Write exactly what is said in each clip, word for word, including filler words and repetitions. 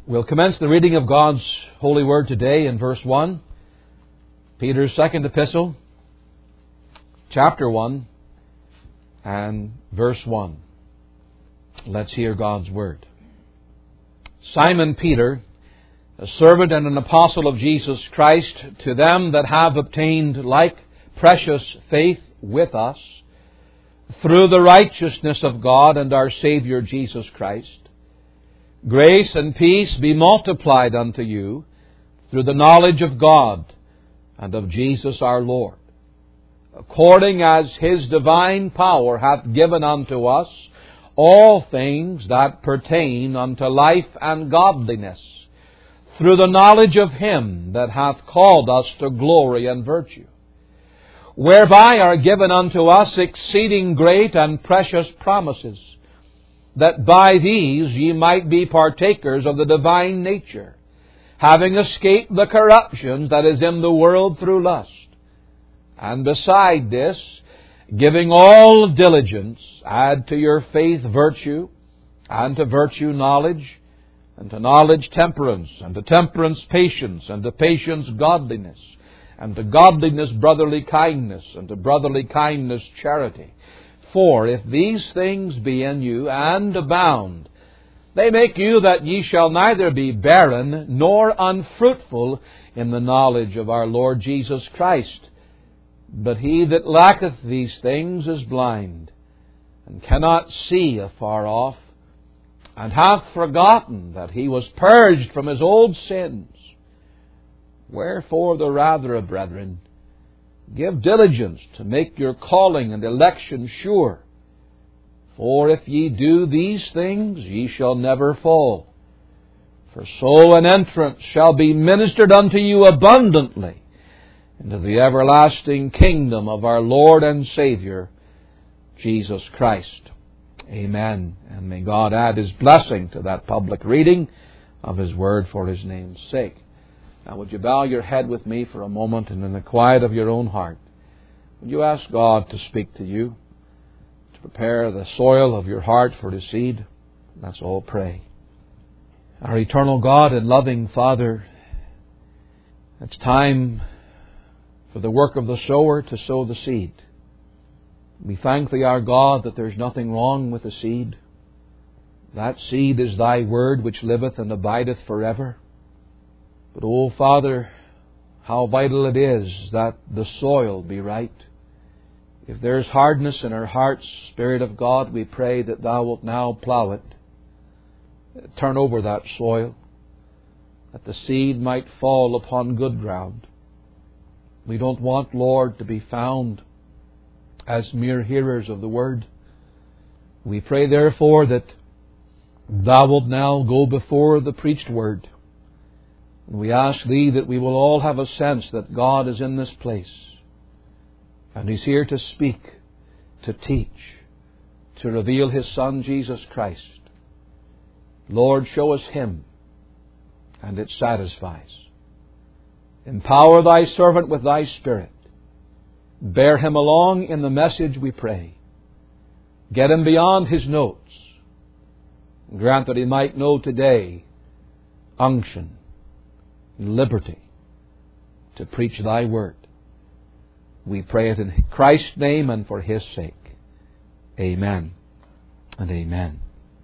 We'll commence the reading of God's holy word today in verse one, Peter's second epistle, chapter one, and verse one. Let's hear God's word. Simon Peter, a servant and an apostle of Jesus Christ, to them that have obtained like precious faith with us, through the righteousness of God and our Savior Jesus Christ, grace and peace be multiplied unto you through the knowledge of God and of Jesus our Lord, according as His divine power hath given unto us all things that pertain unto life and godliness, through the knowledge of Him that hath called us to glory and virtue, whereby are given unto us exceeding great and precious promises, that by these ye might be partakers of the divine nature, having escaped the corruption that is in the world through lust. And beside this, giving all diligence, add to your faith virtue, and to virtue knowledge, and to knowledge temperance, and to temperance patience, and to patience godliness, and to godliness brotherly kindness, and to brotherly kindness charity. For if these things be in you and abound, they make you that ye shall neither be barren nor unfruitful in the knowledge of our Lord Jesus Christ. But he that lacketh these things is blind, and cannot see afar off, and hath forgotten that he was purged from his old sins. Wherefore the rather, brethren, give diligence to make your calling and election sure. For if ye do these things, ye shall never fall. For so an entrance shall be ministered unto you abundantly into the everlasting kingdom of our Lord and Savior, Jesus Christ. Amen. And may God add His blessing to that public reading of His word for His name's sake. Now, would you bow your head with me for a moment, and in the quiet of your own heart, would you ask God to speak to you, to prepare the soil of your heart for His seed? Let's all pray. Our eternal God and loving Father, it's time for the work of the sower to sow the seed. We thank Thee, our God, that there's nothing wrong with the seed. That seed is Thy word which liveth and abideth forever. But, oh, Father, how vital it is that the soil be right. If there's hardness in our hearts, Spirit of God, we pray that Thou wilt now plough it. Turn over that soil, that the seed might fall upon good ground. We don't want, Lord, to be found as mere hearers of the Word. We pray, therefore, that Thou wilt now go before the preached Word. And we ask Thee that we will all have a sense that God is in this place, and He's here to speak, to teach, to reveal His Son, Jesus Christ. Lord, show us Him, and it satisfies. Empower Thy servant with Thy Spirit. Bear him along in the message, we pray. Get him beyond his notes. Grant that he might know today unction, liberty to preach Thy word. We pray it in Christ's name and for His sake. Amen and amen.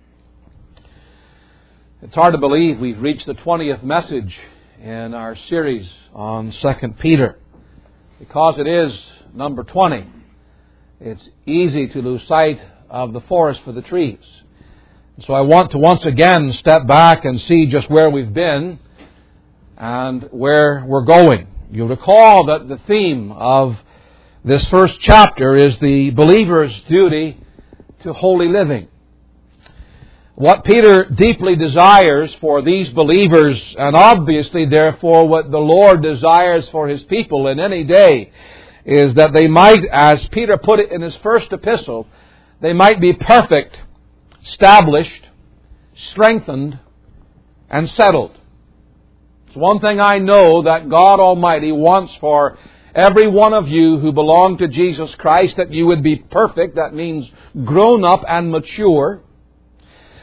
It's hard to believe we've reached the twentieth message in our series on Second Peter, because it is number twenty. It's easy to lose sight of the forest for the trees. So I want to once again step back and see just where we've been and where we're going. You'll recall that the theme of this first chapter is the believer's duty to holy living. What Peter deeply desires for these believers, and obviously therefore what the Lord desires for His people in any day, is that they might, as Peter put it in his first epistle, they might be perfect, established, strengthened, and settled. It's one thing I know that God Almighty wants for every one of you who belong to Jesus Christ, that you would be perfect. That means grown up and mature.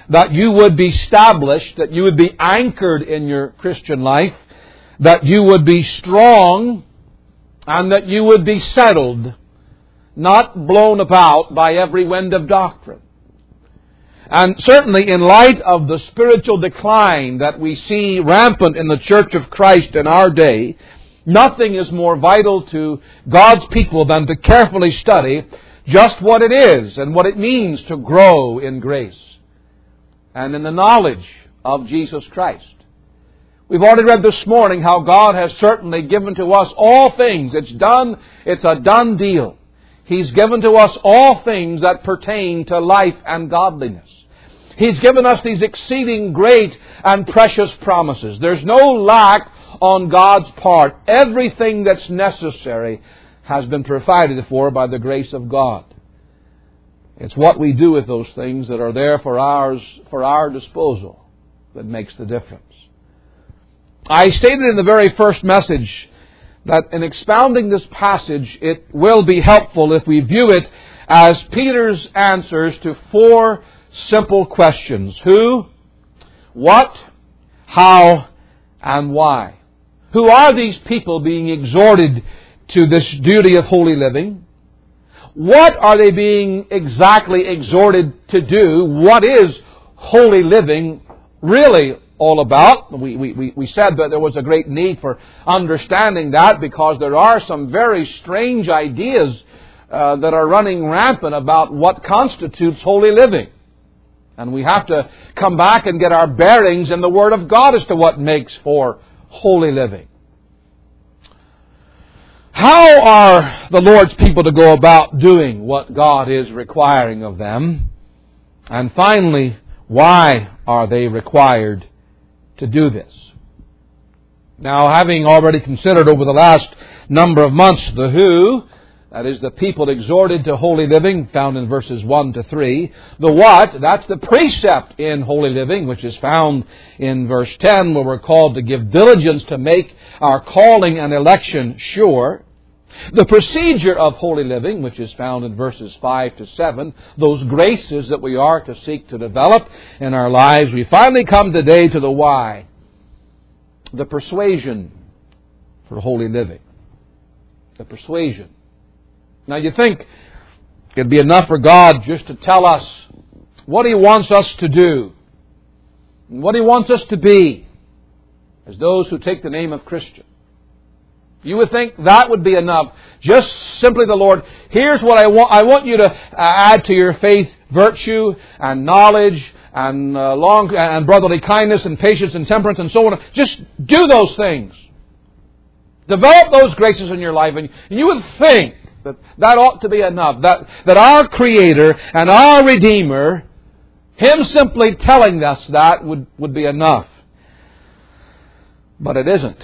that you would be established, that you would be anchored in your Christian life, that you would be strong, and that you would be settled, not blown about by every wind of doctrine. And certainly in light of the spiritual decline that we see rampant in the Church of Christ in our day, nothing is more vital to God's people than to carefully study just what it is and what it means to grow in grace and in the knowledge of Jesus Christ. We've already read this morning how God has certainly given to us all things. It's done. It's a done deal. He's given to us all things that pertain to life and godliness. He's given us these exceeding great and precious promises. There's no lack on God's part. Everything that's necessary has been provided for by the grace of God. It's what we do with those things that are there for ours, for our disposal that makes the difference. I stated in the very first message that in expounding this passage, it will be helpful if we view it as Peter's answers to four simple questions. Who, what, how, and why. Who are these people being exhorted to this duty of holy living? What are they being exactly exhorted to do? What is holy living really all about? We, we, we said that there was a great need for understanding that because there are some very strange ideas uh, that are running rampant about what constitutes holy living. And we have to come back and get our bearings in the Word of God as to what makes for holy living. How are the Lord's people to go about doing what God is requiring of them? And finally, why are they required to do this? Now, having already considered over the last number of months the who, that is the people exhorted to holy living, found in verses one to three. The what, that's the precept in holy living, which is found in verse ten, where we're called to give diligence to make our calling and election sure. The procedure of holy living, which is found in verses five to seven, those graces that we are to seek to develop in our lives. We finally come today to the why, the persuasion for holy living. The persuasion. Now you think it'd be enough for God just to tell us what He wants us to do, and what He wants us to be, as those who take the name of Christian. You would think that would be enough. Just simply the Lord, here's what I want. I want you to add to your faith virtue and knowledge and uh, long and brotherly kindness and patience and temperance and so on. Just do those things. Develop those graces in your life, and you would think that that ought to be enough. That that our Creator and our Redeemer, Him simply telling us that would, would be enough. But it isn't.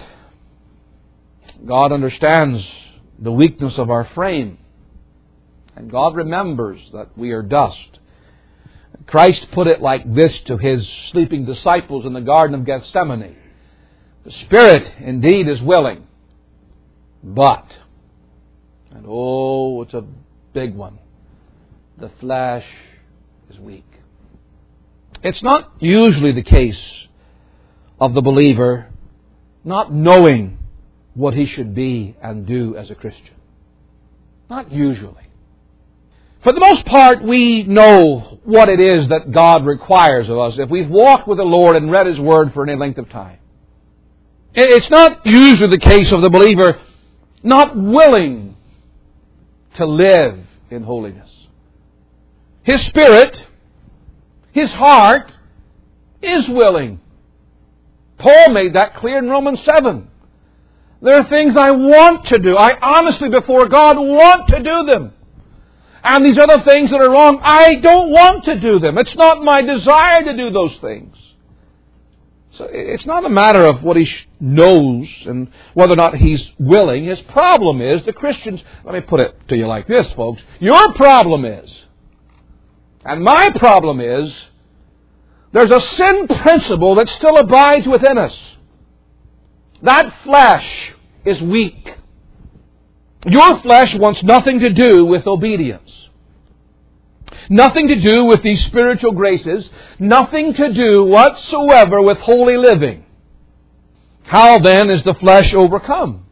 God understands the weakness of our frame. And God remembers that we are dust. Christ put it like this to His sleeping disciples in the Garden of Gethsemane. The Spirit indeed is willing, but, and oh, it's a big one, the flesh is weak. It's not usually the case of the believer not knowing what he should be and do as a Christian. Not usually. For the most part, we know what it is that God requires of us if we've walked with the Lord and read His Word for any length of time. It's not usually the case of the believer not willing to live in holiness. His spirit, his heart, is willing. Paul made that clear in Romans seven. There are things I want to do. I honestly, before God, want to do them. And these other things that are wrong, I don't want to do them. It's not my desire to do those things. So it's not a matter of what he knows and whether or not he's willing. His problem is, the Christians, let me put it to you like this, folks. Your problem is, and my problem is, there's a sin principle that still abides within us. That flesh is weak. Your flesh wants nothing to do with obedience. Nothing to do with these spiritual graces. Nothing to do whatsoever with holy living. How then is the flesh overcome?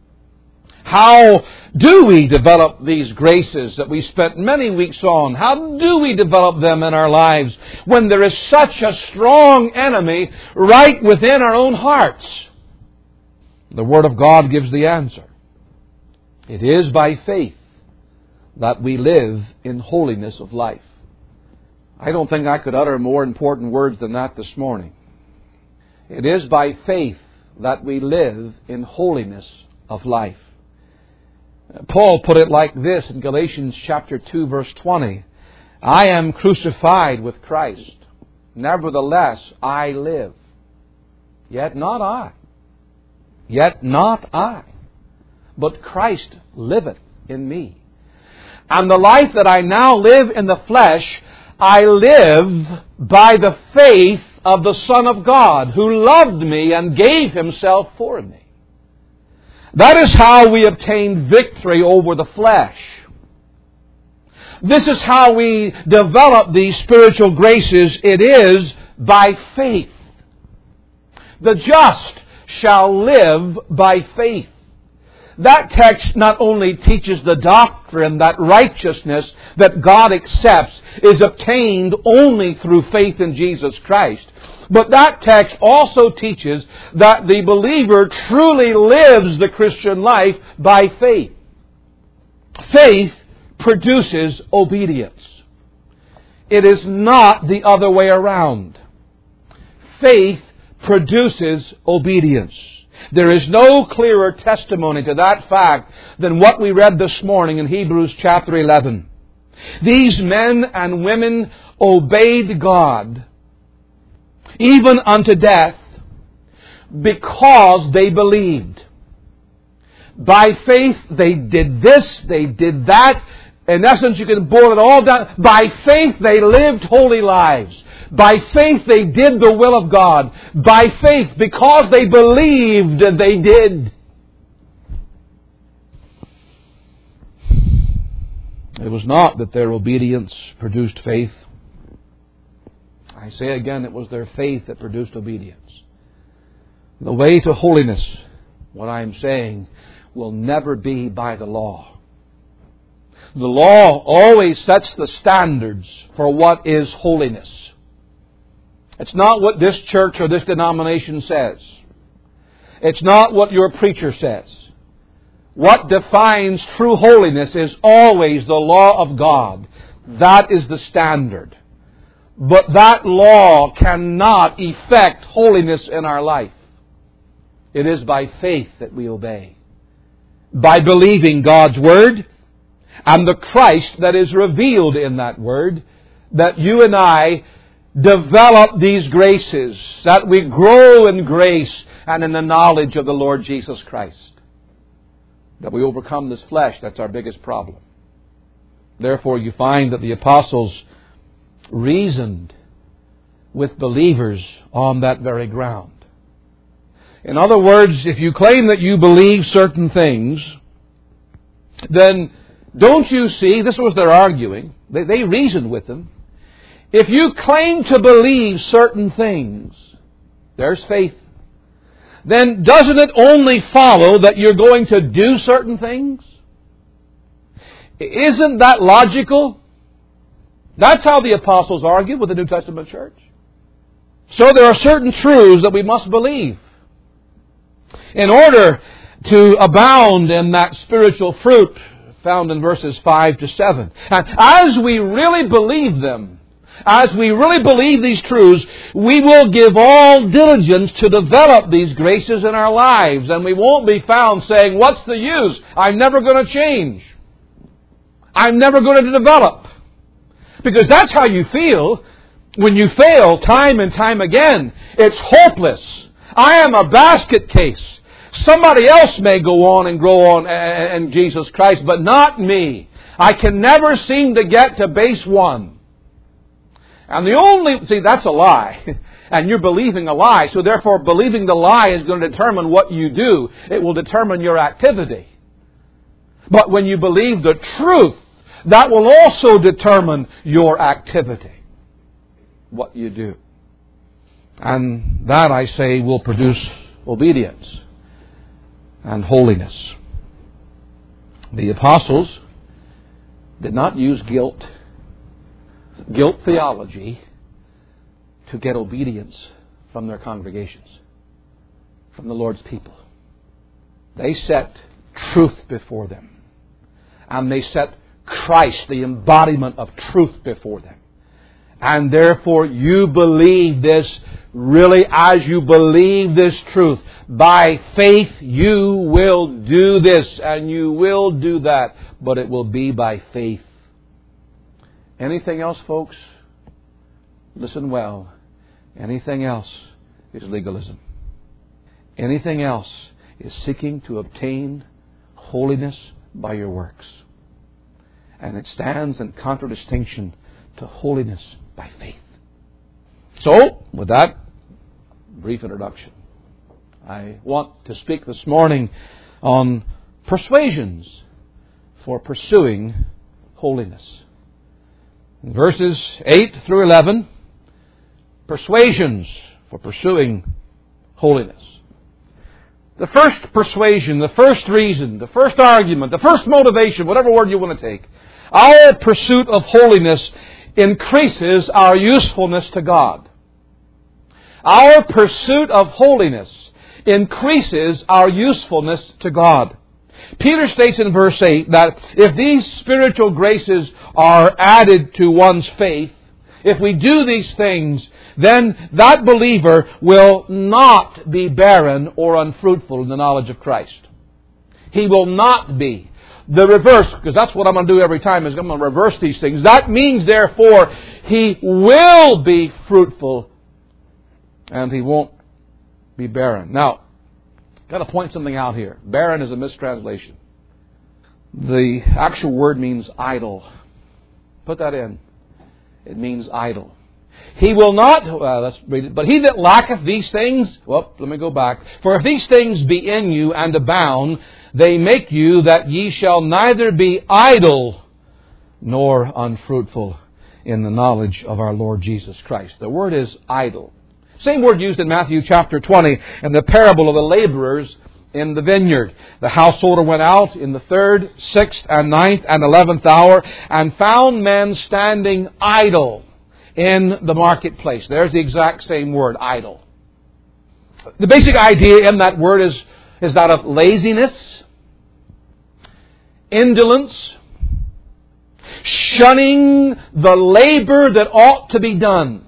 How do we develop these graces that we spent many weeks on? How do we develop them in our lives when there is such a strong enemy right within our own hearts? The Word of God gives the answer. It is by faith that we live in holiness of life. I don't think I could utter more important words than that this morning. It is by faith that we live in holiness of life. Paul put it like this in Galatians chapter two, verse twenty. I am crucified with Christ. Nevertheless, I live. Yet not I. Yet not I. But Christ liveth in me. And the life that I now live in the flesh, I live by the faith of the Son of God, who loved me and gave Himself for me. That is how we obtain victory over the flesh. This is how we develop these spiritual graces. It is by faith. The just shall live by faith. That text not only teaches the doctrine that righteousness that God accepts is obtained only through faith in Jesus Christ, but that text also teaches that the believer truly lives the Christian life by faith. Faith produces obedience. It is not the other way around. Faith produces obedience. There is no clearer testimony to that fact than what we read this morning in Hebrews chapter eleven. These men and women obeyed God even unto death because they believed. By faith they did this, they did that. In essence, you can boil it all down. By faith they lived holy lives. By faith they did the will of God. By faith, because they believed, they did. It was not that their obedience produced faith. I say again, it was their faith that produced obedience. The way to holiness, what I am saying, will never be by the law. The law always sets the standards for what is holiness. It's not what this church or this denomination says. It's not what your preacher says. What defines true holiness is always the law of God. That is the standard. But that law cannot effect holiness in our life. It is by faith that we obey. By believing God's Word and the Christ that is revealed in that Word, that you and I develop these graces, that we grow in grace and in the knowledge of the Lord Jesus Christ. That we overcome this flesh, that's our biggest problem. Therefore, you find that the apostles reasoned with believers on that very ground. In other words, if you claim that you believe certain things, then don't you see, this was their arguing, they, they reasoned with them. If you claim to believe certain things, there's faith, then doesn't it only follow that you're going to do certain things? Isn't that logical? That's how the apostles argued with the New Testament church. So there are certain truths that we must believe in order to abound in that spiritual fruit found in verses five to seven. And as we really believe them, as we really believe these truths, we will give all diligence to develop these graces in our lives. And we won't be found saying, what's the use? I'm never going to change. I'm never going to develop. Because that's how you feel when you fail time and time again. It's hopeless. I am a basket case. Somebody else may go on and grow on in Jesus Christ, but not me. I can never seem to get to base one. And the only, see, that's a lie. And you're believing a lie. So therefore, believing the lie is going to determine what you do. It will determine your activity. But when you believe the truth that will also determine your activity, what you do. And that, I say, will produce obedience and holiness. The apostles did not use guilt, guilt theology, to get obedience from their congregations, from the Lord's people. They set truth before them. And they set Christ, the embodiment of truth, before them. And therefore you believe this, really as you believe this truth. By faith you will do this and you will do that. But it will be by faith. Anything else, folks? Listen well. Anything else is legalism. Anything else is seeking to obtain holiness by your works. And it stands in contradistinction to holiness by faith. So, with that brief introduction, I want to speak this morning on persuasions for pursuing holiness. In verses eight through eleven, persuasions for pursuing holiness. The first persuasion, the first reason, the first argument, the first motivation, whatever word you want to take, our pursuit of holiness increases our usefulness to God. Our pursuit of holiness increases our usefulness to God. Peter states in verse eight that if these spiritual graces are added to one's faith, if we do these things, then that believer will not be barren or unfruitful in the knowledge of Christ. He will not be. The reverse, because that's what I'm going to do every time, is I'm going to reverse these things. That means, therefore, he will be fruitful and he won't be barren. Now, I've got to point something out here. Barren is a mistranslation. The actual word means idle. Put that in. It means idle. He will not, uh, let's read it, but he that lacketh these things, well, let me go back. For if these things be in you and abound, they make you that ye shall neither be idle nor unfruitful in the knowledge of our Lord Jesus Christ. The word is idle. Same word used in Matthew chapter twenty in the parable of the laborers in the vineyard. The householder went out in the third, sixth, and ninth, and eleventh hour and found men standing idle in the marketplace. There's the exact same word, idle. The basic idea in that word is, is that of laziness, indolence, shunning the labor that ought to be done.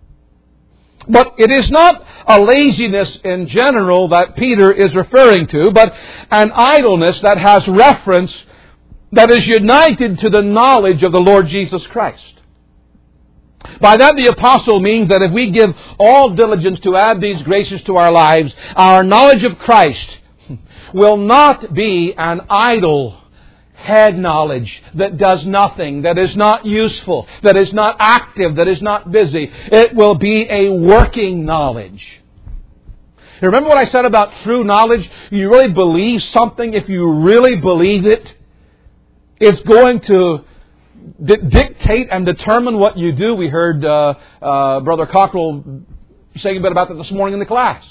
But it is not a laziness in general that Peter is referring to, but an idleness that has reference, that is united to the knowledge of the Lord Jesus Christ. By that the apostle means that if we give all diligence to add these graces to our lives, our knowledge of Christ will not be an idle head knowledge that does nothing, that is not useful, that is not active, that is not busy. It will be a working knowledge. You remember what I said about true knowledge? You really believe something. If you really believe it, it's going to d- dictate and determine what you do. We heard uh, uh, Brother Cockrell saying a bit about that this morning in the class.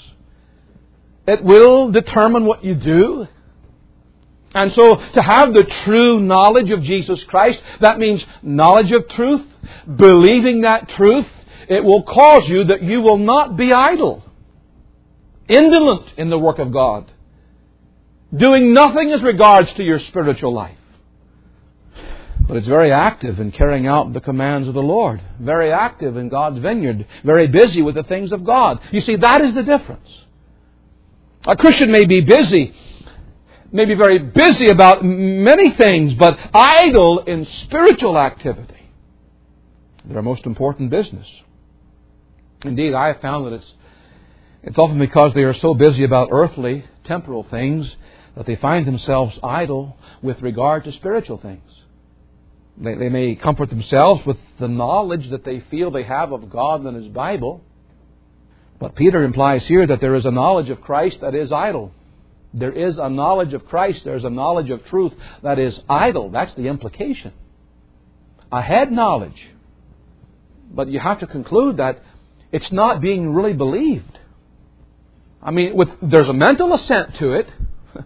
It will determine what you do. And so to have the true knowledge of Jesus Christ, that means knowledge of truth, believing that truth, it will cause you that you will not be idle, indolent in the work of God, doing nothing as regards to your spiritual life. But it's very active in carrying out the commands of the Lord, very active in God's vineyard, very busy with the things of God. You see, that is the difference. A Christian may be busy, may be very busy about many things, but idle in spiritual activity. Their most important business. Indeed, I have found that it's it's often because they are so busy about earthly, temporal things that they find themselves idle with regard to spiritual things. They, they may comfort themselves with the knowledge that they feel they have of God and His Bible. But Peter implies here that there is a knowledge of Christ that is idle. There is a knowledge of Christ, there is a knowledge of truth that is idle. That's the implication. a head knowledge. But you have to conclude that it's not being really believed. I mean, with there's a mental assent to it.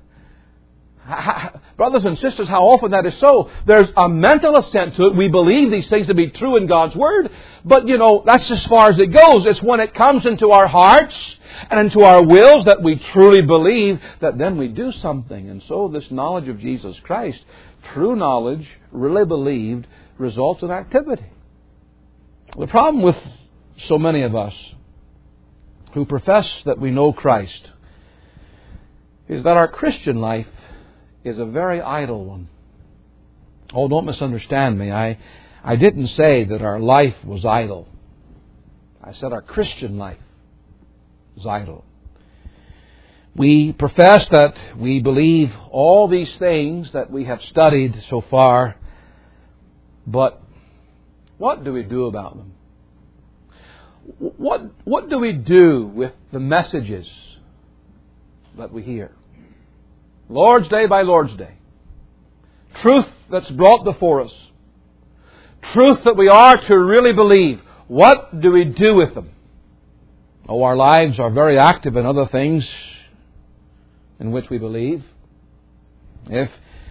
Brothers and sisters, how often that is so. There's a mental assent to it. We believe these things to be true in God's Word. But, you know, that's as far as it goes. It's when it comes into our hearts and into our wills that we truly believe that then we do something. And so this knowledge of Jesus Christ, true knowledge, really believed, results in activity. The problem with so many of us who profess that we know Christ is that our Christian life is a very idle one. Oh, don't misunderstand me. I, I didn't say that our life was idle. I said our Christian life is idle. We profess that we believe all these things that we have studied so far, but what do we do about them? What, what do we do with the messages that we hear? Lord's Day by Lord's Day. Truth that's brought before us. Truth that we are to really believe. What do we do with them? Oh, our lives are very active in other things in which we believe. If,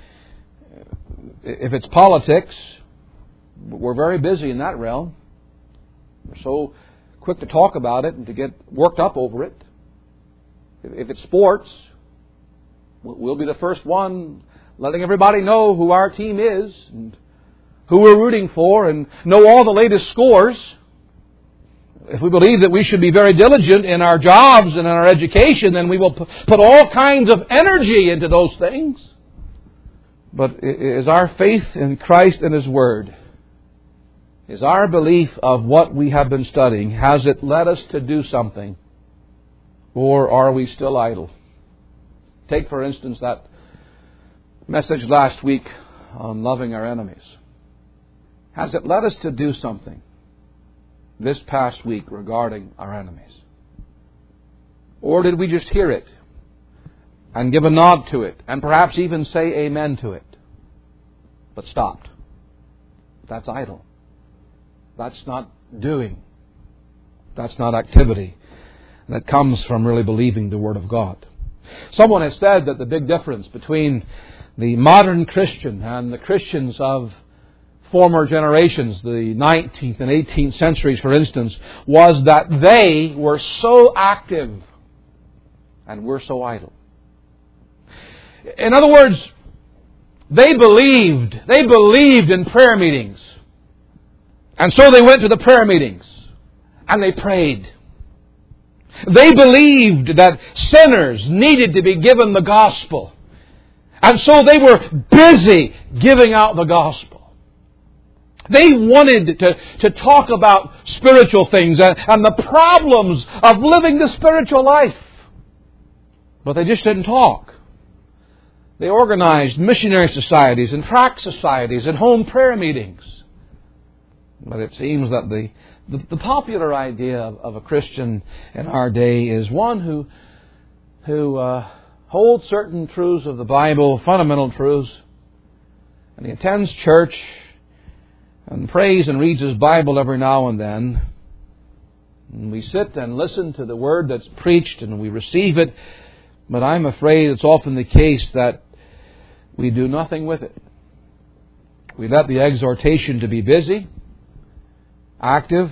if it's politics, we're very busy in that realm. We're so quick to talk about it and to get worked up over it. If it's sports, we'll be the first one letting everybody know who our team is and who we're rooting for and know all the latest scores. If we believe that we should be very diligent in our jobs and in our education, then we will put all kinds of energy into those things. But is our faith in Christ and His Word, is our belief of what we have been studying, has it led us to do something? Or are we still idle? Take, for instance, that message last week on loving our enemies. Has it led us to do something this past week regarding our enemies? Or did we just hear it and give a nod to it and perhaps even say amen to it, but stopped? That's idle. That's not doing. That's not activity that comes from really believing the Word of God. Someone has said that the big difference between the modern Christian and the Christians of former generations, the nineteenth and eighteenth centuries, for instance, was that they were so active and we're so idle. In other words, they believed, they believed in prayer meetings. And so they went to the prayer meetings and they prayed. They believed that sinners needed to be given the gospel. And so they were busy giving out the gospel. They wanted to, to talk about spiritual things and, and the problems of living the spiritual life. But they just didn't talk. They organized missionary societies and tract societies and home prayer meetings. But it seems that the The, the popular idea of, of a Christian in our day is one who who uh, holds certain truths of the Bible, fundamental truths, and he attends church and prays and reads his Bible every now and then. And we sit and listen to the Word that's preached and we receive it, but I'm afraid it's often the case that we do nothing with it. We let the exhortation to be busy, active,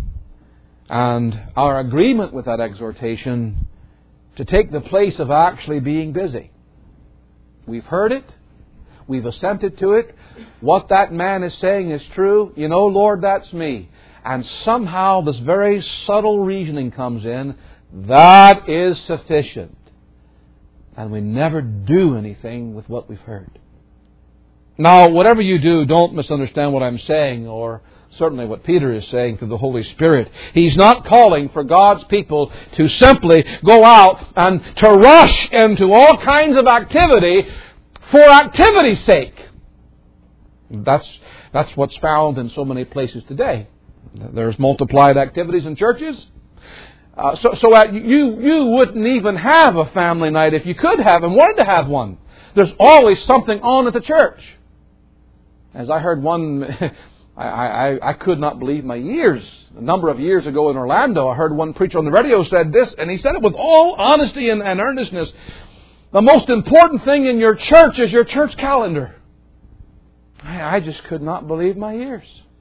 and our agreement with that exhortation to take the place of actually being busy. We've heard it. We've assented to it. What that man is saying is true. You know, Lord, that's me. And somehow this very subtle reasoning comes in. That is sufficient. And we never do anything with what we've heard. Now, whatever you do, don't misunderstand what I'm saying, or certainly what Peter is saying through the Holy Spirit. He's not calling for God's people to simply go out and to rush into all kinds of activity for activity's sake. That's, that's what's found in so many places today. There's multiplied activities in churches. Uh, so so uh, you, you wouldn't even have a family night if you could have and wanted to have one. There's always something on at the church. As I heard one I, I, I could not believe my ears. A number of years ago in Orlando, I heard one preacher on the radio said this, and he said it with all honesty and, and earnestness. The most important thing in your church is your church calendar. I, I just could not believe my ears.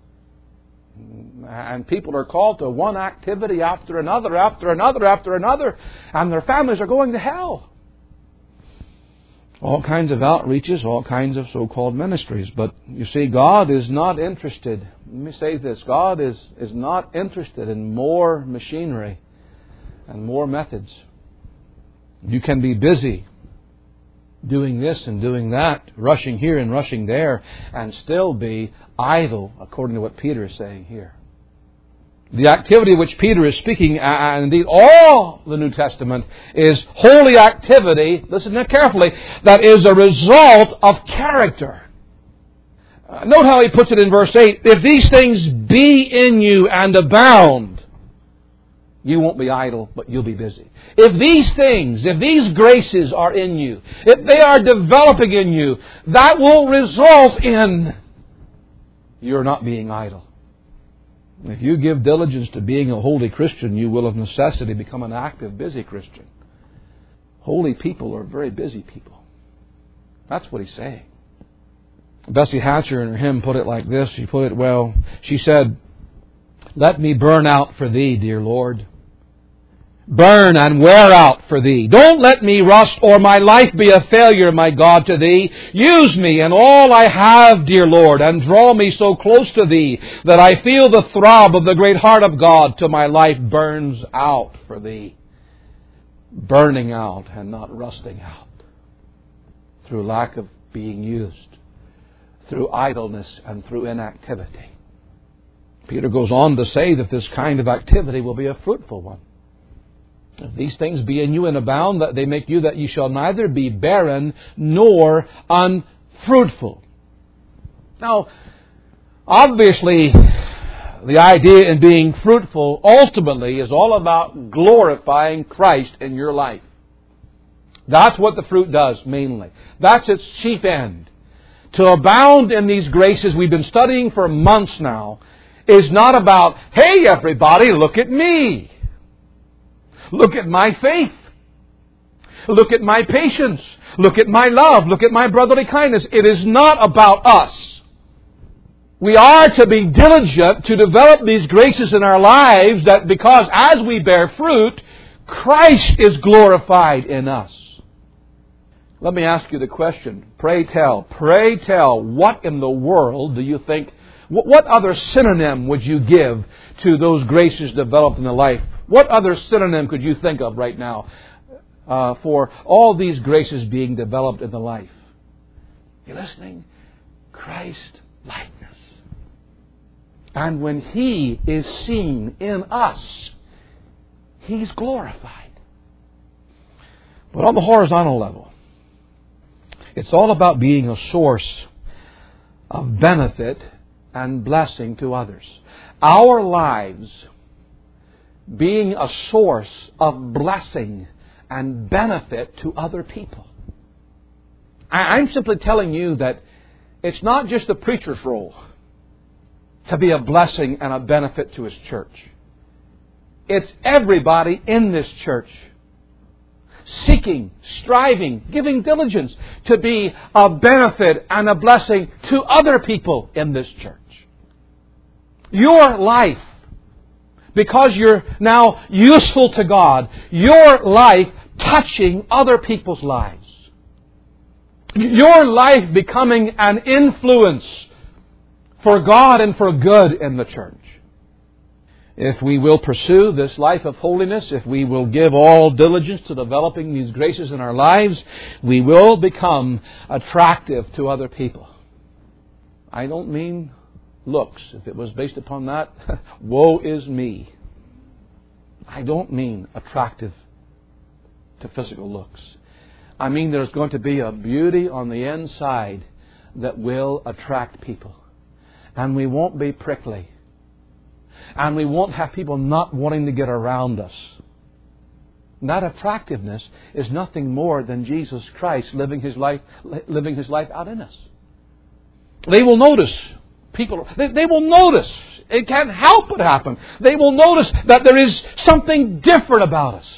And people are called to one activity after another, after another, after another, and their families are going to hell. All kinds of outreaches, all kinds of so-called ministries. But you see, God is not interested. Let me say this. God is, is not interested in more machinery and more methods. You can be busy doing this and doing that, rushing here and rushing there, and still be idle, according to what Peter is saying here. The activity which Peter is speaking, and indeed all the New Testament, is holy activity, listen carefully, that is a result of character. Uh, note how he puts it in verse eight. If these things be in you and abound, you won't be idle, but you'll be busy. If these things, if these graces are in you, if they are developing in you, that will result in you're not being idle. If you give diligence to being a holy Christian, you will of necessity become an active, busy Christian. Holy people are very busy people. That's what he's saying. Bessie Hatcher in her hymn put it like this. She put it well. She said, "Let me burn out for Thee, dear Lord. Burn and wear out for Thee. Don't let me rust or my life be a failure, my God, to Thee. Use me and all I have, dear Lord, and draw me so close to Thee that I feel the throb of the great heart of God till my life burns out for Thee." Burning out and not rusting out through lack of being used, through idleness and through inactivity. Peter goes on to say that this kind of activity will be a fruitful one. If these things be in you and abound, that they make you that you shall neither be barren nor unfruitful. Now, obviously, the idea in being fruitful ultimately is all about glorifying Christ in your life. That's what the fruit does mainly. That's its chief end. To abound in these graces we've been studying for months now is not about, hey everybody, look at me. Look at my faith. Look at my patience. Look at my love. Look at my brotherly kindness. It is not about us. We are to be diligent to develop these graces in our lives, that because as we bear fruit, Christ is glorified in us. Let me ask you the question. Pray tell, pray tell, what in the world do you think, what other synonym would you give to those graces developed in the life? What other synonym could you think of right now uh, for all these graces being developed in the life? You listening? Christ-likeness. And when He is seen in us, He's glorified. But on the horizontal level, it's all about being a source of benefit and blessing to others. Our lives being a source of blessing and benefit to other people. I'm simply telling you that it's not just the preacher's role to be a blessing and a benefit to his church. It's everybody in this church seeking, striving, giving diligence to be a benefit and a blessing to other people in this church. Your life, because you're now useful to God, your life touching other people's lives. Your life becoming an influence for God and for good in the church. If we will pursue this life of holiness, if we will give all diligence to developing these graces in our lives, we will become attractive to other people. I don't mean looks. If it was based upon that, woe is me. I don't mean attractive to physical looks. I mean there's going to be a beauty on the inside that will attract people. And we won't be prickly. And we won't have people not wanting to get around us. And that attractiveness is nothing more than Jesus Christ living His life, living His life out in us. They will notice, people, they, they will notice. It can't help but happen. They will notice that there is something different about us.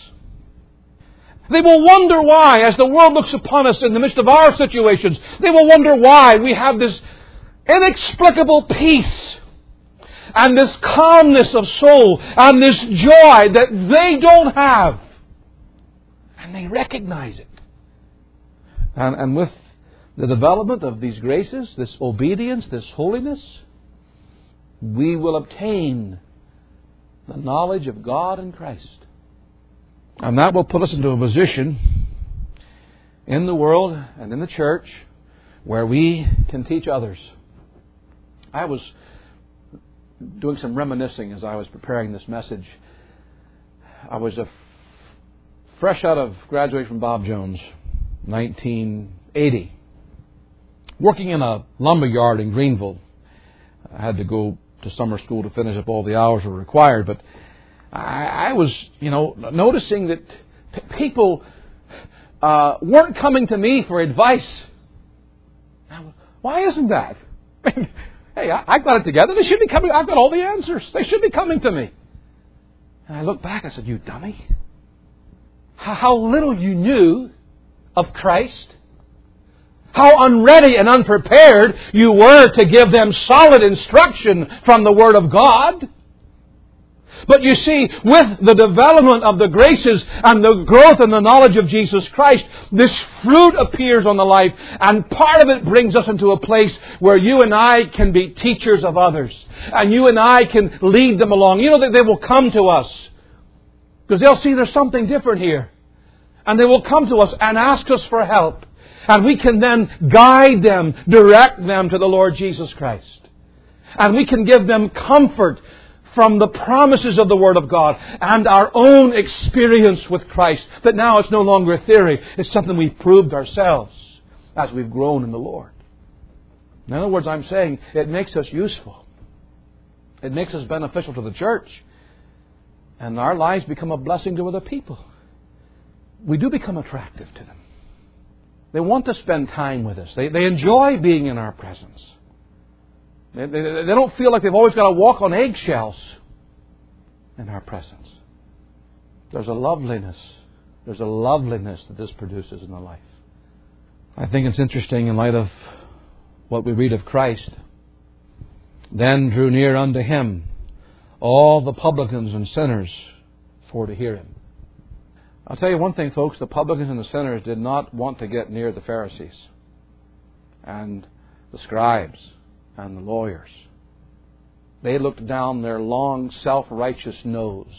They will wonder why, as the world looks upon us in the midst of our situations, they will wonder why we have this inexplicable peace and this calmness of soul and this joy that they don't have. And they recognize it. And, and with the development of these graces, this obedience, this holiness, we will obtain the knowledge of God and Christ. And that will put us into a position in the world and in the church where we can teach others. I was doing some reminiscing as I was preparing this message. I was a f- fresh out of graduation from Bob Jones, nineteen eighty. Working in a lumber yard in Greenville. I had to go to summer school to finish up all the hours that were required, but I, I was, you know, noticing that p- people uh, weren't coming to me for advice. Now, why isn't that? Hey, I, I've got it together. They should be coming. I've got all the answers. They should be coming to me. And I looked back. I said, "You dummy! How, how little you knew of Christ." How unready and unprepared you were to give them solid instruction from the Word of God. But you see, with the development of the graces and the growth in the knowledge of Jesus Christ, this fruit appears on the life, and part of it brings us into a place where you and I can be teachers of others. And you and I can lead them along. You know that they will come to us because they'll see there's something different here. And they will come to us and ask us for help. And we can then guide them, direct them to the Lord Jesus Christ. And we can give them comfort from the promises of the Word of God and our own experience with Christ. That now it's no longer a theory. It's something we've proved ourselves as we've grown in the Lord. In other words, I'm saying it makes us useful. It makes us beneficial to the church. And our lives become a blessing to other people. We do become attractive to them. They want to spend time with us. They, they enjoy being in our presence. They, they, they don't feel like they've always got to walk on eggshells in our presence. There's a loveliness. There's a loveliness that this produces in the life. I think it's interesting in light of what we read of Christ. Then drew near unto Him all the publicans and sinners for to hear Him. I'll tell you one thing, folks. The publicans and the sinners did not want to get near the Pharisees and the scribes and the lawyers. They looked down their long, self-righteous nose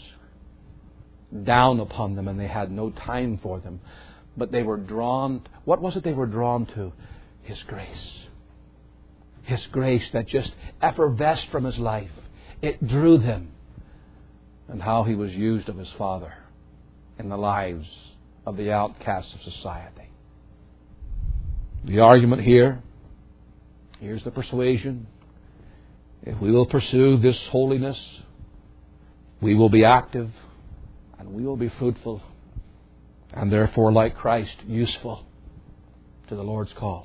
down upon them, and they had no time for them. But they were drawn... What was it they were drawn to? His grace. His grace that just effervesced from His life. It drew them. And how He was used of His Father in the lives of the outcasts of society. The argument here, here's the persuasion. If we will pursue this holiness, we will be active and we will be fruitful and therefore, like Christ, useful to the Lord's cause.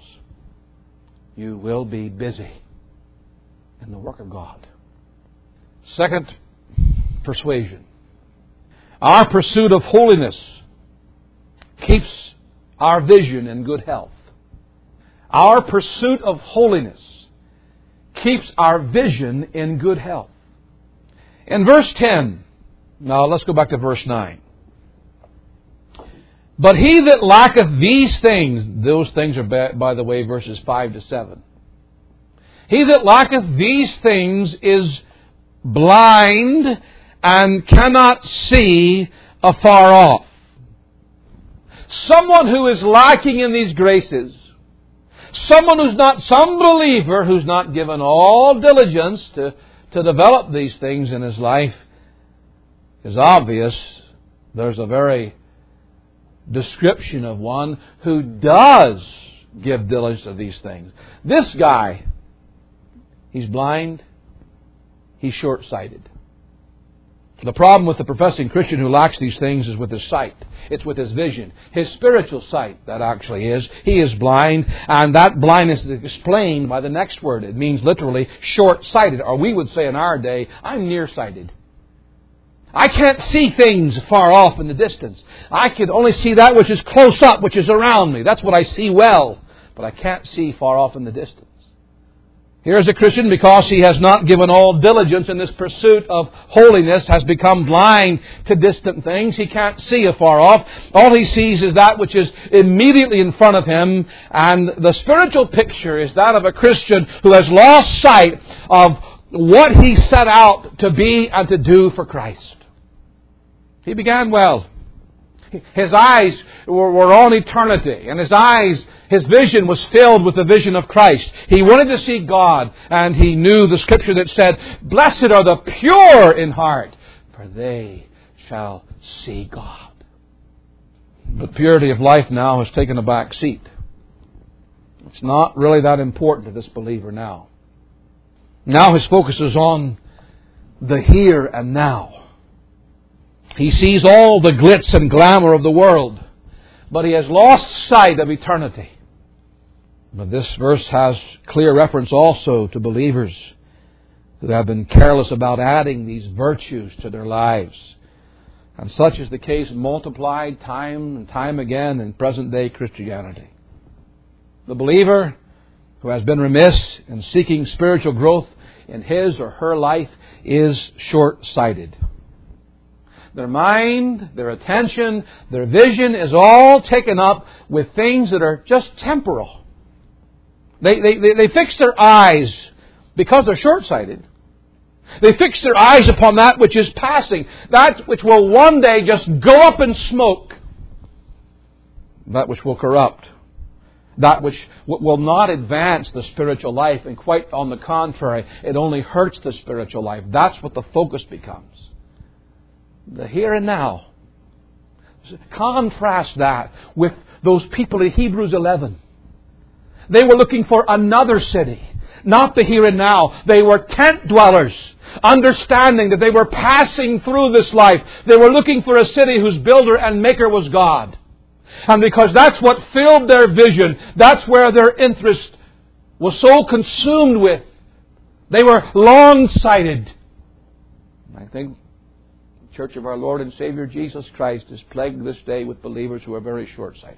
You will be busy in the work of God. Second persuasion. Our pursuit of holiness keeps our vision in good health. Our pursuit of holiness keeps our vision in good health. In verse ten, now let's go back to verse nine. But he that lacketh these things, those things are, by the way, verses five to seven. He that lacketh these things is blind and cannot see afar off. Someone who is lacking in these graces, someone who's not, some believer who's not given all diligence to, to develop these things in his life, is obvious. There's a very description of one who does give diligence to these things. This guy, he's blind, he's short-sighted. The problem with the professing Christian who lacks these things is with his sight. It's with his vision. His spiritual sight, that actually is. He is blind, and that blindness is explained by the next word. It means literally short-sighted, or we would say in our day, I'm nearsighted. I can't see things far off in the distance. I can only see that which is close up, which is around me. That's what I see well, but I can't see far off in the distance. Here is a Christian, because he has not given all diligence in this pursuit of holiness, has become blind to distant things. He can't see afar off. All he sees is that which is immediately in front of him. And the spiritual picture is that of a Christian who has lost sight of what he set out to be and to do for Christ. He began well. His eyes were, were on eternity, and his eyes, his vision was filled with the vision of Christ. He wanted to see God, and he knew the Scripture that said, "Blessed are the pure in heart, for they shall see God." But purity of life now has taken a back seat. It's not really that important to this believer now. Now his focus is on the here and now. He sees all the glitz and glamour of the world, but he has lost sight of eternity. But this verse has clear reference also to believers who have been careless about adding these virtues to their lives. And such is the case multiplied time and time again in present-day Christianity. The believer who has been remiss in seeking spiritual growth in his or her life is short-sighted. Their mind, their attention, their vision is all taken up with things that are just temporal. They, they, they, they fix their eyes, because they're short-sighted. They fix their eyes upon that which is passing, that which will one day just go up in smoke, that which will corrupt, that which will not advance the spiritual life, and quite on the contrary, it only hurts the spiritual life. That's what the focus becomes. The here and now. Contrast that with those people in Hebrews eleven. They were looking for another city, not the here and now. They were tent dwellers, understanding that they were passing through this life. They were looking for a city whose builder and maker was God. And because that's what filled their vision, that's where their interest was so consumed with. They were long-sighted. I think the Church of our Lord and Savior Jesus Christ is plagued this day with believers who are very short-sighted.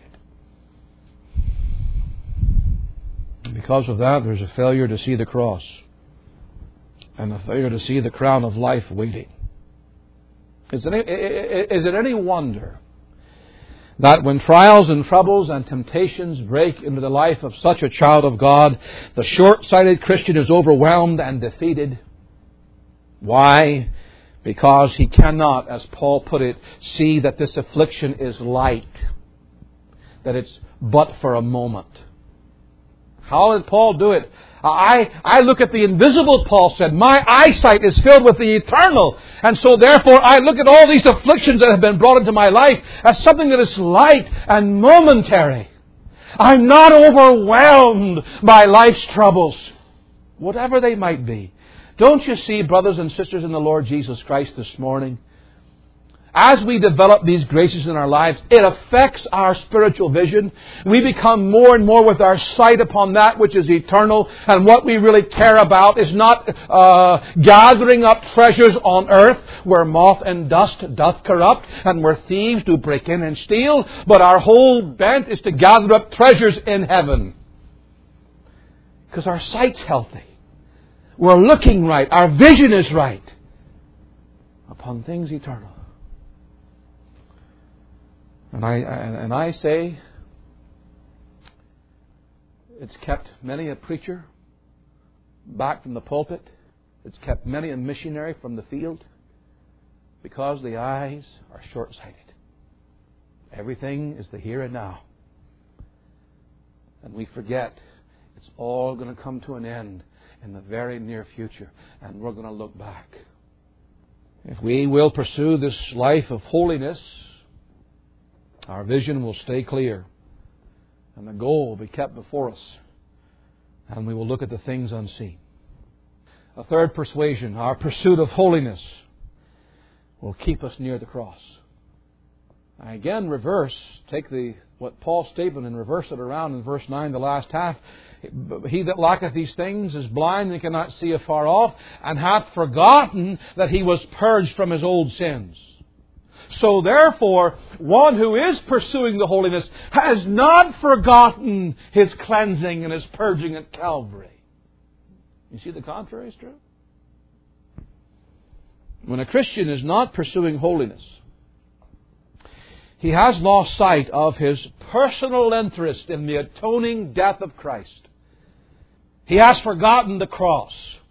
And because of that, there's a failure to see the cross, and a failure to see the crown of life waiting. Is it any, is it any wonder that when trials and troubles and temptations break into the life of such a child of God, the short-sighted Christian is overwhelmed and defeated? Why? Because he cannot, as Paul put it, see that this affliction is light, that it's but for a moment. How did Paul do it? I, I look at the invisible, Paul said. My eyesight is filled with the eternal. And so therefore I look at all these afflictions that have been brought into my life as something that is light and momentary. I'm not overwhelmed by life's troubles, whatever they might be. Don't you see, brothers and sisters in the Lord Jesus Christ, this morning, as we develop these graces in our lives, it affects our spiritual vision. We become more and more with our sight upon that which is eternal. And what we really care about is not uh, gathering up treasures on earth where moth and dust doth corrupt and where thieves do break in and steal. But our whole bent is to gather up treasures in heaven. Because our sight's healthy. We're looking right. Our vision is right upon things eternal. And I and I say, it's kept many a preacher back from the pulpit. It's kept many a missionary from the field, because the eyes are short-sighted. Everything is the here and now. And we forget it's all going to come to an end in the very near future, and we're going to look back. If we will pursue this life of holiness, our vision will stay clear, and the goal will be kept before us, and we will look at the things unseen. A third persuasion, our pursuit of holiness will keep us near the cross. I again reverse, take the what Paul's statement and reverse it around in verse nine, the last half. He that lacketh these things is blind and cannot see afar off, and hath forgotten that he was purged from his old sins. So therefore, one who is pursuing the holiness has not forgotten his cleansing and his purging at Calvary. You see the contrary is true? When a Christian is not pursuing holiness, he has lost sight of his personal interest in the atoning death of Christ. He has forgotten the cross.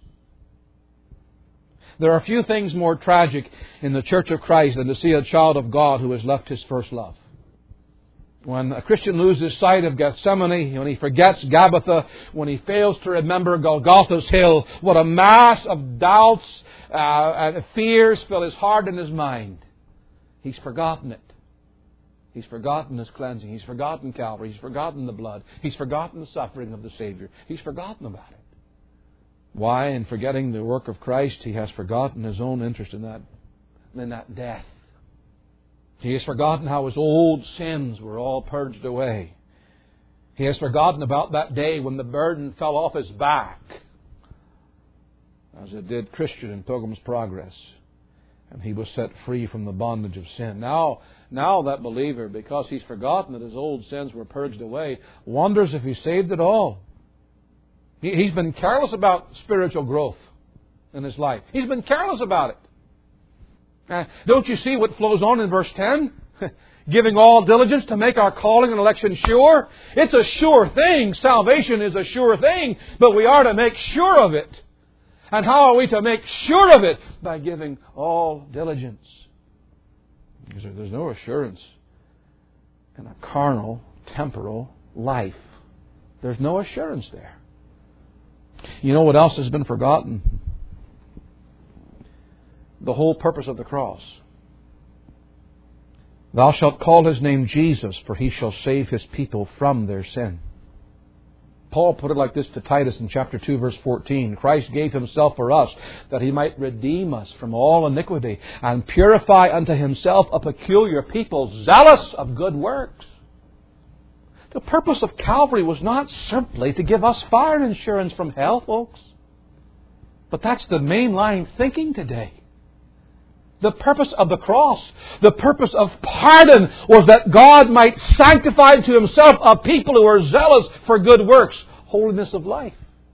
There are few things more tragic in the Church of Christ than to see a child of God who has left his first love. When a Christian loses sight of Gethsemane, when he forgets Gabbatha, when he fails to remember Golgotha's hill, what a mass of doubts uh, and fears fill his heart and his mind. He's forgotten it. He's forgotten His cleansing. He's forgotten Calvary. He's forgotten the blood. He's forgotten the suffering of the Savior. He's forgotten about it. Why? In forgetting the work of Christ, he has forgotten his own interest in that, in that death. He has forgotten how his old sins were all purged away. He has forgotten about that day when the burden fell off his back, as it did Christian in Pilgrim's Progress, and he was set free from the bondage of sin. Now, now that believer, because he's forgotten that his old sins were purged away, wonders if he's saved at all. He, he's been careless about spiritual growth in his life. He's been careless about it. Uh, don't you see what flows on in verse ten? Giving all diligence to make our calling and election sure. It's a sure thing. Salvation is a sure thing, but we are to make sure of it. And how are we to make sure of it? By giving all diligence. Because there's no assurance in a carnal, temporal life. There's no assurance there. You know what else has been forgotten? The whole purpose of the cross. Thou shalt call his name Jesus, for he shall save his people from their sin. Paul put it like this to Titus in chapter two, verse fourteen. Christ gave himself for us, that he might redeem us from all iniquity, and purify unto himself a peculiar people, zealous of good works. The purpose of Calvary was not simply to give us fire insurance from hell, folks. But that's the mainline thinking today. The purpose of the cross, the purpose of pardon, was that God might sanctify to himself a people who are zealous for good works, holiness of life,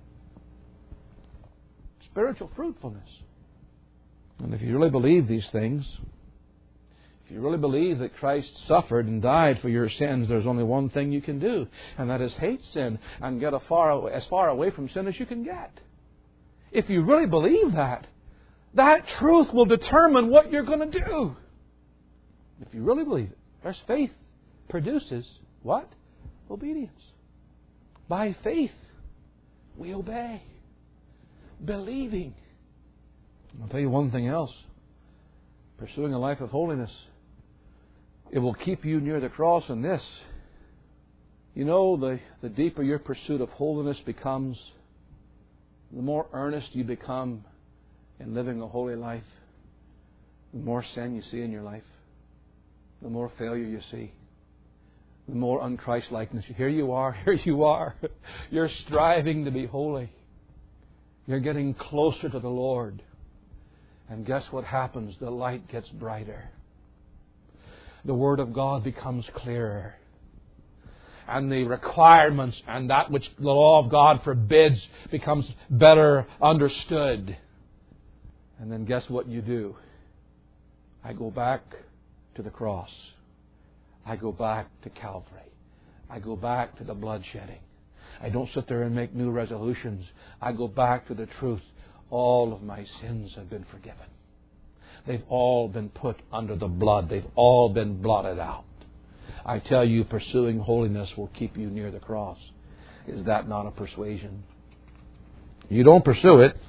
spiritual fruitfulness. And if you really believe these things, if you really believe that Christ suffered and died for your sins, there's only one thing you can do, and that is hate sin and get a far, as far away from sin as you can get. If you really believe that, that truth will determine what you're going to do. If you really believe it. There's faith produces what? Obedience. By faith, we obey. Believing. I'll tell you one thing else. Pursuing a life of holiness, it will keep you near the cross in this. You know, the, the deeper your pursuit of holiness becomes, the more earnest you become in living a holy life, the more sin you see in your life, the more failure you see, the more un-Christ-likeness. Here you are, here you are. You're striving to be holy. You're getting closer to the Lord. And guess what happens? The light gets brighter. The Word of God becomes clearer. And the requirements and that which the law of God forbids becomes better understood. And then guess what you do? I go back to the cross. I go back to Calvary. I go back to the bloodshedding. I don't sit there and make new resolutions. I go back to the truth. All of my sins have been forgiven. They've all been put under the blood. They've all been blotted out. I tell you, pursuing holiness will keep you near the cross. Is that not a persuasion? You don't pursue it.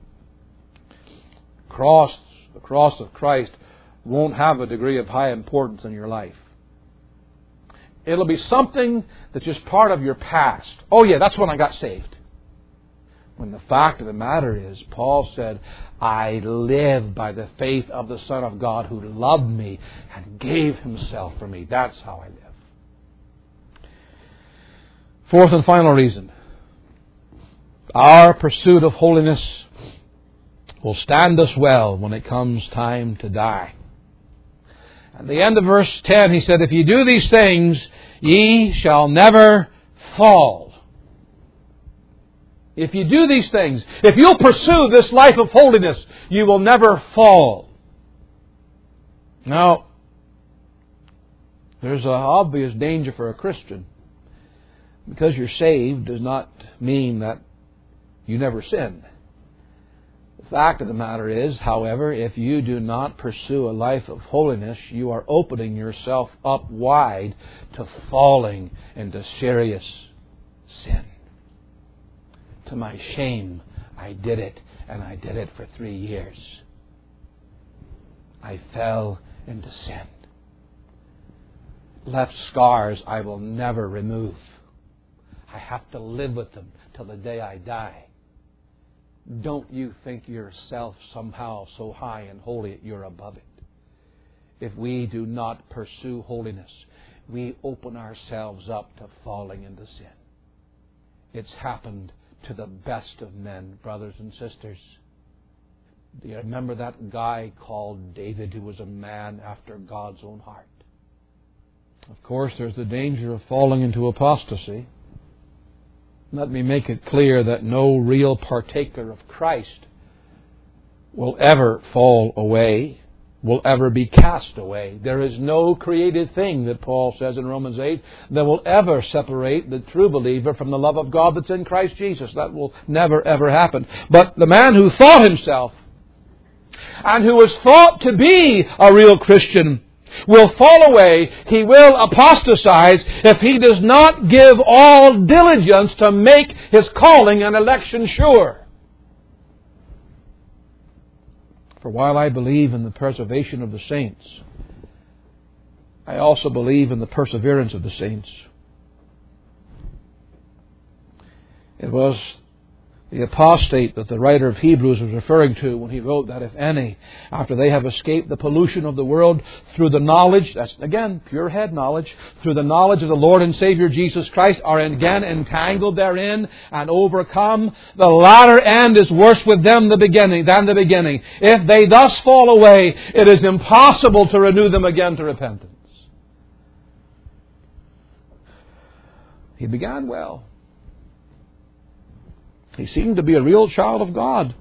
Cross, the cross of Christ won't have a degree of high importance in your life. It'll be something that's just part of your past. Oh yeah, that's when I got saved. When the fact of the matter is, Paul said, I live by the faith of the Son of God who loved me and gave Himself for me. That's how I live. Fourth and final reason. Our pursuit of holiness will stand us well when it comes time to die. At the end of verse ten, he said, if ye do these things, ye shall never fall. If you do these things, if you'll pursue this life of holiness, you will never fall. Now, there's an obvious danger for a Christian. Because you're saved does not mean that you never sin. The fact of the matter is, however, if you do not pursue a life of holiness, you are opening yourself up wide to falling into serious sin. To my shame, I did it, and I did it for three years. I fell into sin. Left scars I will never remove. I have to live with them till the day I die. Don't you think yourself somehow so high and holy that you're above it. If we do not pursue holiness, we open ourselves up to falling into sin. It's happened to the best of men, brothers and sisters. Do you remember that guy called David who was a man after God's own heart? Of course, there's the danger of falling into apostasy. Let me make it clear that no real partaker of Christ will ever fall away, will ever be cast away. There is no created thing, that Paul says in Romans eight, that will ever separate the true believer from the love of God that's in Christ Jesus. That will never, ever happen. But the man who thought himself, and who was thought to be a real Christian, will fall away, he will apostatize if he does not give all diligence to make his calling and election sure. For while I believe in the preservation of the saints, I also believe in the perseverance of the saints. It was the apostate that the writer of Hebrews was referring to when he wrote that if any, after they have escaped the pollution of the world through the knowledge, that's again pure head knowledge, through the knowledge of the Lord and Savior Jesus Christ, are again entangled therein and overcome, the latter end is worse with them the beginning than the beginning. If they thus fall away, it is impossible to renew them again to repentance. He began well. He seemed to be a real child of God.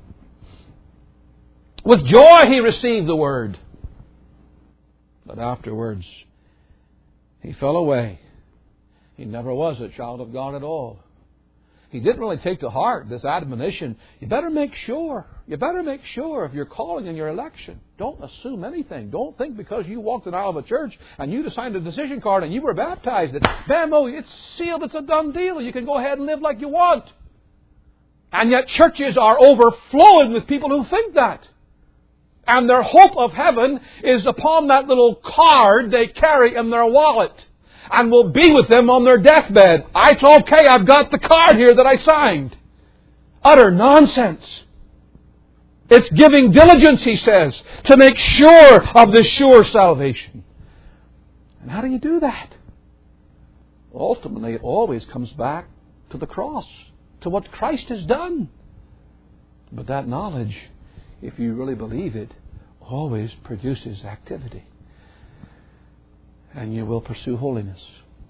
With joy he received the word. But afterwards, he fell away. He never was a child of God at all. He didn't really take to heart this admonition. You better make sure. You better make sure of your calling and your election. Don't assume anything. Don't think because you walked an aisle of a church and you signed a decision card and you were baptized that, bam, oh, it's sealed, it's a done deal. You can go ahead and live like you want. And yet churches are overflowing with people who think that. And their hope of heaven is upon that little card they carry in their wallet. And will be with them on their deathbed. It's okay, I've got the card here that I signed. Utter nonsense. It's giving diligence, he says, to make sure of this sure salvation. And how do you do that? Ultimately, it always comes back to the cross, to what Christ has done. But that knowledge, if you really believe it, always produces activity. And you will pursue holiness.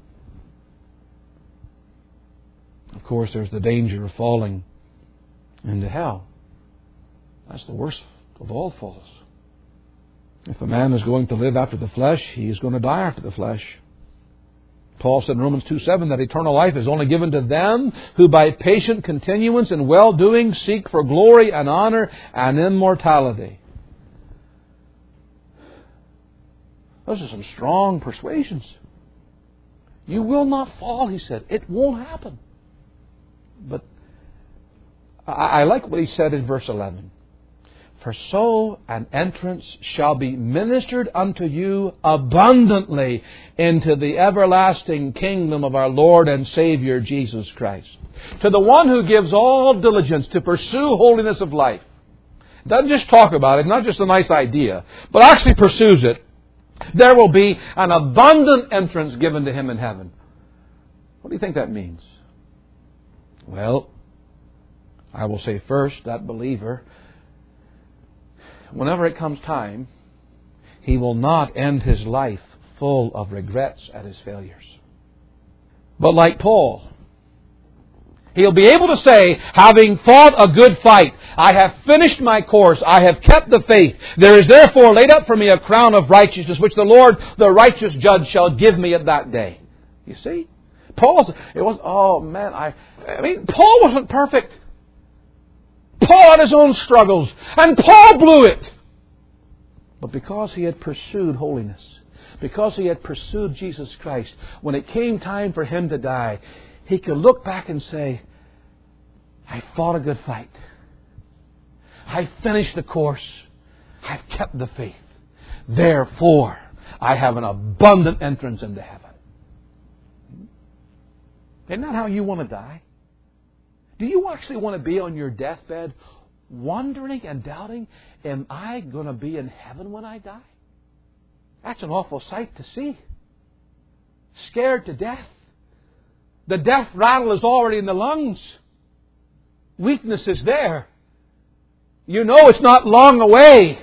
Of course, there's the danger of falling into hell. That's the worst of all falls. If a man is going to live after the flesh, he is going to die after the flesh. Paul said in Romans two seven that eternal life is only given to them who by patient continuance in well-doing seek for glory and honor and immortality. Those are some strong persuasions. You will not fall, he said. It won't happen. But I like what he said in verse eleven. For so an entrance shall be ministered unto you abundantly into the everlasting kingdom of our Lord and Savior Jesus Christ. To the one who gives all diligence to pursue holiness of life. Doesn't just talk about it, not just a nice idea, but actually pursues it. There will be an abundant entrance given to him in heaven. What do you think that means? Well, I will say first, that believer, whenever it comes time, he will not end his life full of regrets at his failures. But like Paul, he'll be able to say, having fought a good fight, I have finished my course, I have kept the faith. There is therefore laid up for me a crown of righteousness, which the Lord, the righteous judge, shall give me at that day. You see? Paul, it was, oh man, I, I mean, Paul wasn't perfect. Paul had his own struggles, and Paul blew it. But because he had pursued holiness, because he had pursued Jesus Christ, when it came time for him to die, he could look back and say, I fought a good fight. I finished the course. I've kept the faith. Therefore, I have an abundant entrance into heaven. Isn't that how you want to die? Do you actually want to be on your deathbed wondering and doubting, am I going to be in heaven when I die? That's an awful sight to see. Scared to death. The death rattle is already in the lungs. Weakness is there. You know it's not long away.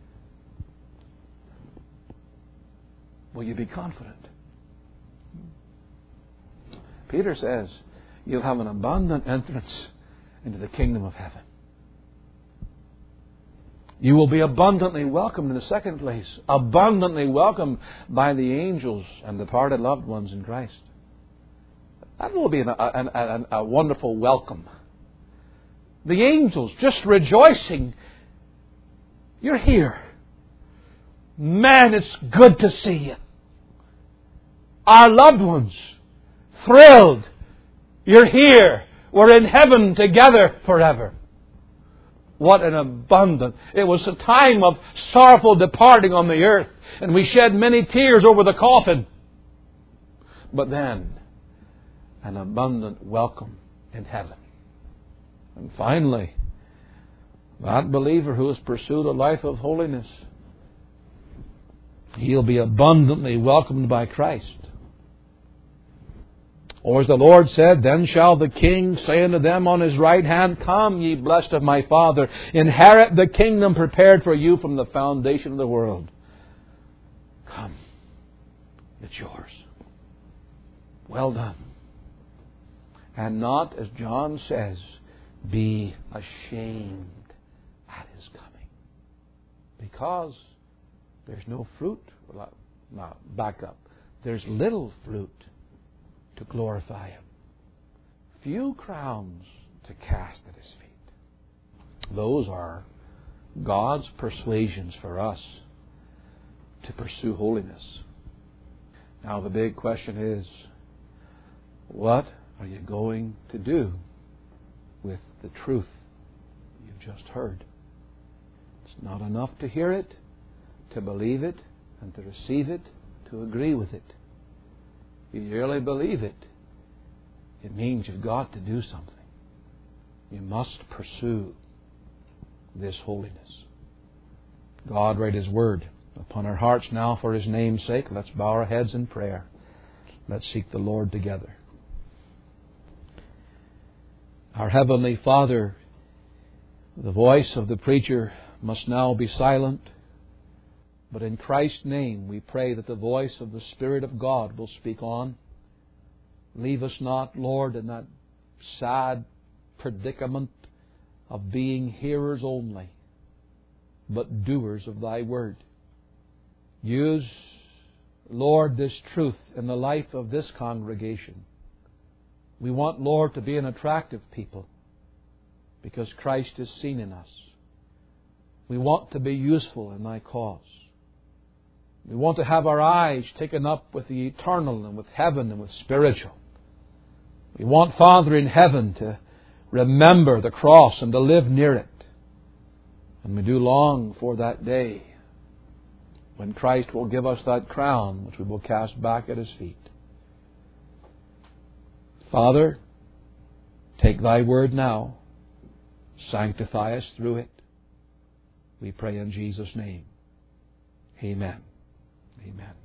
Will you be confident? Peter says, you'll have an abundant entrance into the kingdom of heaven. You will be abundantly welcomed in the second place. Abundantly welcomed by the angels and departed loved ones in Christ. That will be an, an, an, a wonderful welcome. The angels just rejoicing. You're here. Man, it's good to see you. Our loved ones, thrilled. You're here. We're in heaven together forever. What an abundant. It was a time of sorrowful departing on the earth, and we shed many tears over the coffin. But then, an abundant welcome in heaven. And finally, that believer who has pursued a life of holiness, he'll be abundantly welcomed by Christ. Or as the Lord said, then shall the King say unto them on His right hand, come, ye blessed of my Father, inherit the kingdom prepared for you from the foundation of the world. Come, it's yours. Well done. And not, as John says, be ashamed at His coming. Because there's no fruit. Now, back up. There's little fruit to glorify Him. Few crowns to cast at His feet. Those are God's persuasions for us to pursue holiness. Now the big question is, what are you going to do with the truth you've just heard? It's not enough to hear it, to believe it, and to receive it, to agree with it. If you really believe it, it means you've got to do something. You must pursue this holiness. God write His Word upon our hearts now for His name's sake. Let's bow our heads in prayer. Let's seek the Lord together. Our Heavenly Father, the voice of the preacher must now be silent. But in Christ's name we pray that the voice of the Spirit of God will speak on. Leave us not, Lord, in that sad predicament of being hearers only, but doers of Thy Word. Use, Lord, this truth in the life of this congregation. We want, Lord, to be an attractive people because Christ is seen in us. We want to be useful in Thy cause. We want to have our eyes taken up with the eternal and with heaven and with spiritual. We want, Father in heaven, to remember the cross and to live near it. And we do long for that day when Christ will give us that crown which we will cast back at His feet. Father, take Thy word now. Sanctify us through it. We pray in Jesus' name. Amen. Amen.